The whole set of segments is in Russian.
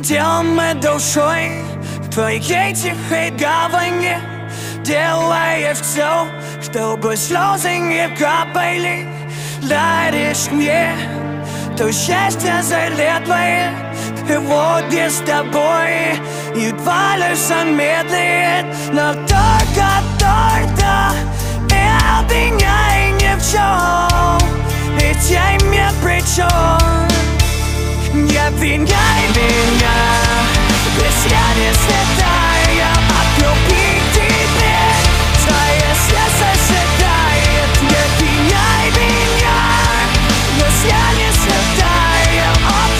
Телом и душой в твоей тихой гавани, делая все, чтобы слезы не капали. Даришь мне то счастье заветное, и вот без тобой едва лишь он медлит. Но только не обвиняй ни в чем, ведь я не при чем. Не обвиняй меня, ведь я не святая, от любви к тебе твое сердце сжигает. Не обвиняй меня, ведь я не святая,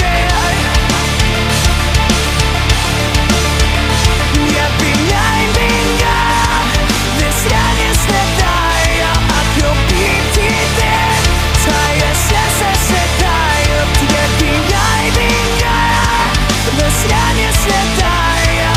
не обвиняй меня, ведь я не святая, от любви к тебе твое сердце сжигает. Не обвиняй меня, ведь я не святая,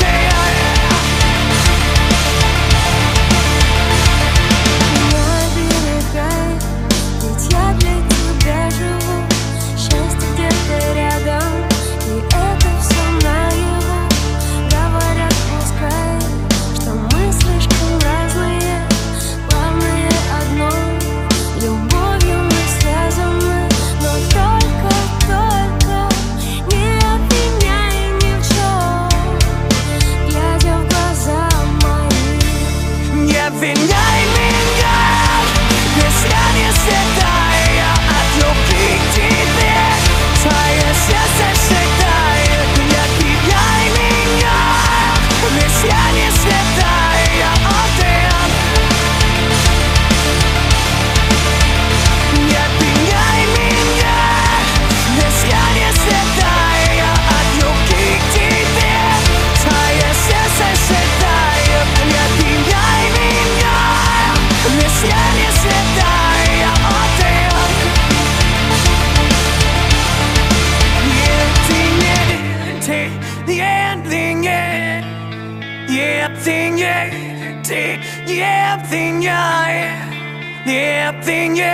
Не оберегай, ведь я для тебя живу. Счастье где-то рядом, и это все наяву. Говорят, пускай, что мы слишком разные, главное одно — любовью мы связаны. Но только не обвиняй ни в чем, глядя в глаза мои. не обвиняй меня, ведь я не святая, от любви к тебе твое сердце сжигает. Не обвиняй меня, ведь я не святая, не обвиняй меня, ведь я не святая, от любви к тебе твое сердце сжигает. Не обвиняй меня, ведь я не святая,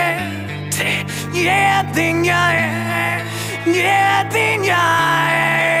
не обвиняй.